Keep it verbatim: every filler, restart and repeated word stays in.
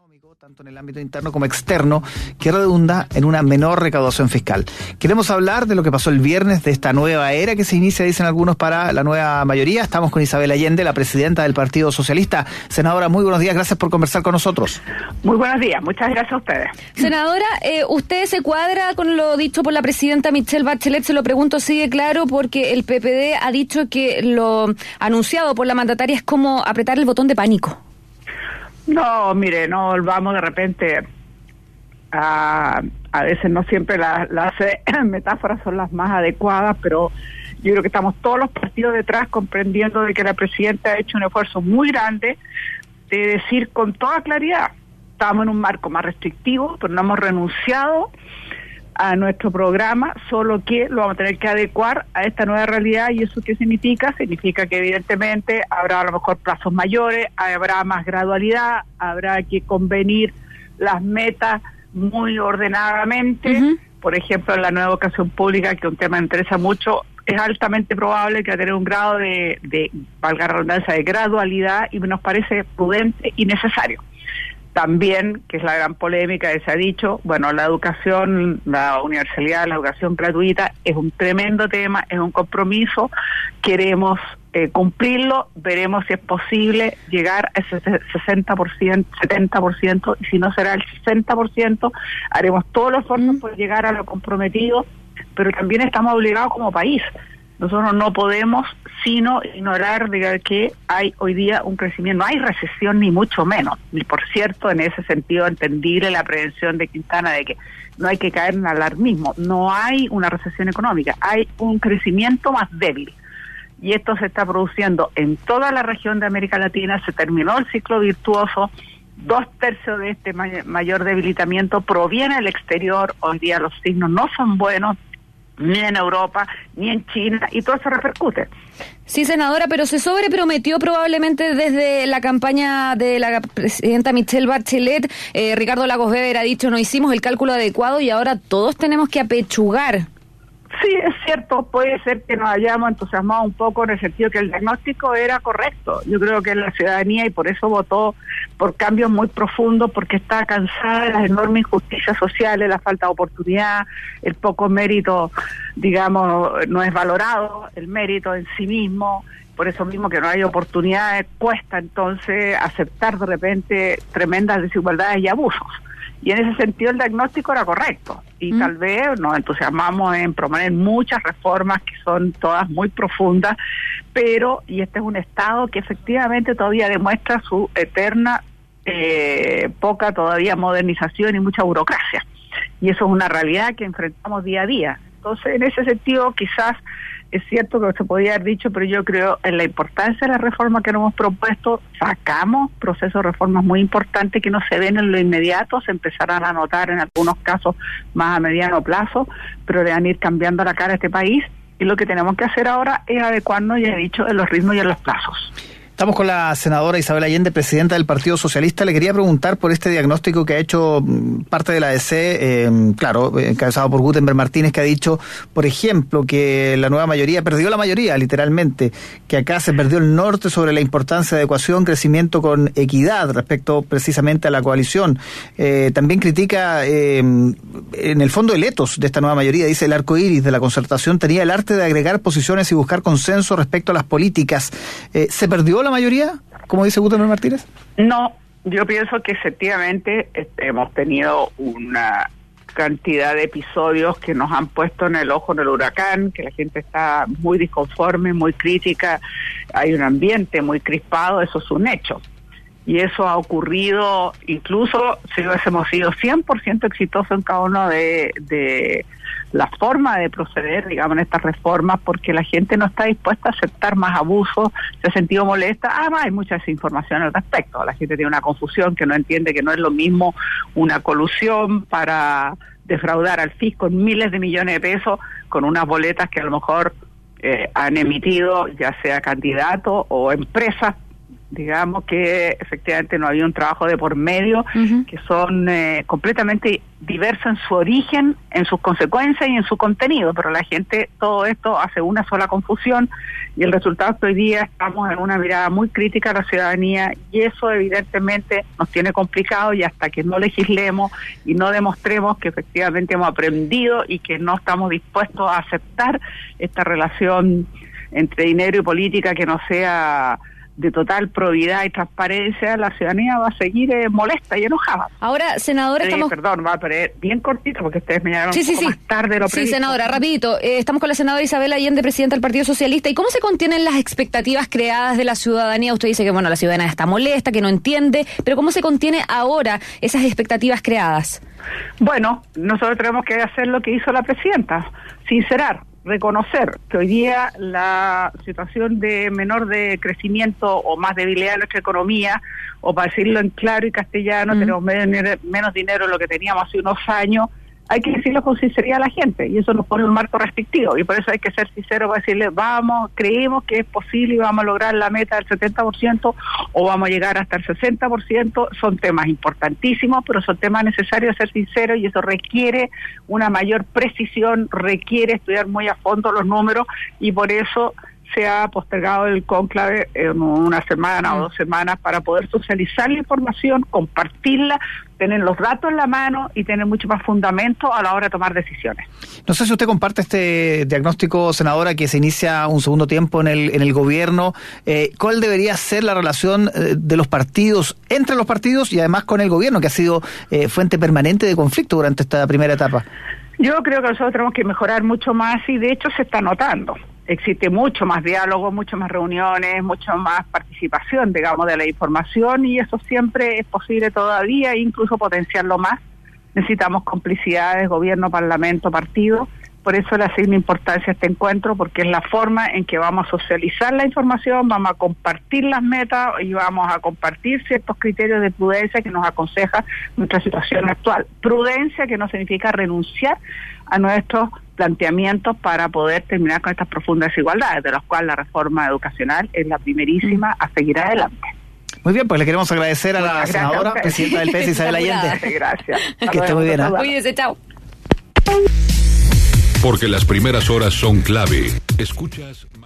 económico, tanto en el ámbito interno como externo, que redunda en una menor recaudación fiscal. Queremos hablar de lo que pasó el viernes, de esta nueva era que se inicia, dicen algunos, para la nueva mayoría. Estamos con Isabel Allende, la presidenta del Partido Socialista. Senadora, muy buenos días, gracias por conversar con nosotros. Muy buenos días, muchas gracias a ustedes. Senadora, eh, ¿usted se cuadra con lo dicho por la presidenta Michelle Bachelet? Se lo pregunto, sigue claro, porque el P P D ha dicho que lo anunciado por la mandataria es como apretar el botón de pánico. No, mire, no volvamos de repente a, a veces no siempre las, las metáforas son las más adecuadas, pero yo creo que estamos todos los partidos detrás comprendiendo de que la presidenta ha hecho un esfuerzo muy grande de decir con toda claridad, estamos en un marco más restrictivo, pero no hemos renunciado a nuestro programa, solo que lo vamos a tener que adecuar a esta nueva realidad. ¿Y eso qué significa? Significa que evidentemente habrá a lo mejor plazos mayores, habrá más gradualidad, habrá que convenir las metas muy ordenadamente. Uh-huh. Por ejemplo, en la nueva educación pública, que un tema que me interesa mucho, es altamente probable que va a tener un grado de, de, valga la redundancia, de gradualidad, y nos parece prudente y necesario. También, que es la gran polémica que se ha dicho, bueno, la educación, la universalidad, la educación gratuita es un tremendo tema, es un compromiso, queremos eh, cumplirlo, veremos si es posible llegar a ese sesenta por ciento, setenta por ciento, y si no será el sesenta por ciento, haremos todos los esfuerzos por llegar a lo comprometido, pero también estamos obligados como país. Nosotros no podemos sino ignorar de que hay hoy día un crecimiento, no hay recesión ni mucho menos. Y por cierto, en ese sentido, entendible la prevención de Quintana de que no hay que caer en alarmismo. No hay una recesión económica, hay un crecimiento más débil. Y esto se está produciendo en toda la región de América Latina, se terminó el ciclo virtuoso, dos tercios de este may- mayor debilitamiento proviene del exterior, hoy día los signos no son buenos, ni en Europa, ni en China, y todo eso repercute. Sí, senadora, pero se sobreprometió probablemente desde la campaña de la presidenta Michelle Bachelet. Eh, Ricardo Lagos Weber ha dicho, no hicimos el cálculo adecuado y ahora todos tenemos que apechugar. Sí, es cierto, puede ser que nos hayamos entusiasmado un poco en el sentido que el diagnóstico era correcto. Yo creo que la ciudadanía, y por eso votó por cambios muy profundos, porque está cansada de las enormes injusticias sociales, la falta de oportunidad, el poco mérito, digamos, no es valorado, el mérito en sí mismo. Por eso mismo que no hay oportunidades, cuesta entonces aceptar de repente tremendas desigualdades y abusos. Y en ese sentido el diagnóstico era correcto. Y mm. tal vez nos entusiasmamos en proponer muchas reformas que son todas muy profundas, pero, y este es un Estado que efectivamente todavía demuestra su eterna eh, poca todavía modernización y mucha burocracia. Y eso es una realidad que enfrentamos día a día. Entonces, en ese sentido, quizás es cierto que se podía haber dicho, pero yo creo en la importancia de la reforma que nos hemos propuesto. Sacamos procesos de reformas muy importantes que no se ven en lo inmediato, se empezarán a notar en algunos casos más a mediano plazo, pero deben ir cambiando la cara a este país, y lo que tenemos que hacer ahora es adecuarnos, ya he dicho, en los ritmos y en los plazos. Estamos con la senadora Isabel Allende, presidenta del Partido Socialista. Le quería preguntar por este diagnóstico que ha hecho parte de la A D C, eh, claro, encabezado por Gutenberg Martínez, que ha dicho, por ejemplo, que la nueva mayoría perdió la mayoría, literalmente, que acá se perdió el norte sobre la importancia de adecuación, crecimiento con equidad respecto precisamente a la coalición. Eh, también critica, eh, en el fondo, el etos de esta nueva mayoría. Dice, el arco iris de la concertación tenía el arte de agregar posiciones y buscar consenso respecto a las políticas. Eh, ¿Se perdió la mayoría, como dice Gutenberg Martínez? No, yo pienso que efectivamente este, hemos tenido una cantidad de episodios que nos han puesto en el ojo en el huracán, que la gente está muy disconforme, muy crítica, hay un ambiente muy crispado, eso es un hecho. Y eso ha ocurrido incluso si hubiésemos sido cien por ciento exitosos en cada uno de, de la forma de proceder, digamos, en estas reformas, porque la gente no está dispuesta a aceptar más abusos, se ha sentido molesta. Además, hay mucha desinformación al respecto. La gente tiene una confusión que no entiende que no es lo mismo una colusión para defraudar al fisco en miles de millones de pesos con unas boletas que a lo mejor eh, han emitido ya sea candidatos o empresas digamos que efectivamente no había un trabajo de por medio, uh-huh. que son eh, completamente diversos en su origen, en sus consecuencias y en su contenido, pero la gente todo esto hace una sola confusión y el resultado es que hoy día estamos en una mirada muy crítica a la ciudadanía y eso evidentemente nos tiene complicado y hasta que no legislemos y no demostremos que efectivamente hemos aprendido y que no estamos dispuestos a aceptar esta relación entre dinero y política que no sea de total probidad y transparencia, la ciudadanía va a seguir eh, molesta y enojada. Ahora, senadora, eh, estamos... Perdón, va a poner bien cortito porque ustedes me llamaron sí, un sí, poco sí. más tarde de lo previsto. Sí, senadora, rapidito. Eh, estamos con la senadora Isabel Allende, presidenta del Partido Socialista. ¿Y cómo se contienen las expectativas creadas de la ciudadanía? Usted dice que, bueno, la ciudadanía está molesta, que no entiende, pero ¿cómo se contiene ahora esas expectativas creadas? Bueno, nosotros tenemos que hacer lo que hizo la presidenta, sincerar, reconocer que hoy día la situación de menor de crecimiento o más debilidad de nuestra economía, o para decirlo en claro y castellano, mm. tenemos menos, menos dinero de lo que teníamos hace unos años, hay que decirlo con sinceridad a la gente, y eso nos pone un marco restrictivo, y por eso hay que ser sincero para decirle, vamos, creemos que es posible y vamos a lograr la meta del setenta por ciento, o vamos a llegar hasta el sesenta por ciento, son temas importantísimos, pero son temas necesarios ser sinceros, y eso requiere una mayor precisión, requiere estudiar muy a fondo los números, y por eso se ha postergado el cónclave en una semana o dos semanas para poder socializar la información, compartirla, tener los datos en la mano y tener mucho más fundamento a la hora de tomar decisiones. No sé si usted comparte este diagnóstico, senadora, que se inicia un segundo tiempo en el en el gobierno. Eh, ¿Cuál debería ser la relación eh, de los partidos, entre los partidos y además con el gobierno, que ha sido eh, fuente permanente de conflicto durante esta primera etapa? Yo creo que nosotros tenemos que mejorar mucho más y de hecho se está notando. Existe mucho más diálogo, mucho más reuniones, mucho más participación, digamos, de la información y eso siempre es posible todavía, incluso potenciarlo más. Necesitamos complicidades, gobierno, parlamento, partido. Por eso le asigno importancia a este encuentro, porque es la forma en que vamos a socializar la información, vamos a compartir las metas y vamos a compartir ciertos criterios de prudencia que nos aconseja nuestra situación actual. Prudencia que no significa renunciar a nuestros planteamientos para poder terminar con estas profundas desigualdades, de las cuales la reforma educacional es la primerísima a seguir adelante. Muy bien, pues le queremos agradecer a la senadora, presidenta del P E S, Isabel Allende. Gracias. Que esté muy bien. ¿eh? Cuídese, chao. Porque las primeras horas son clave. Escuchas...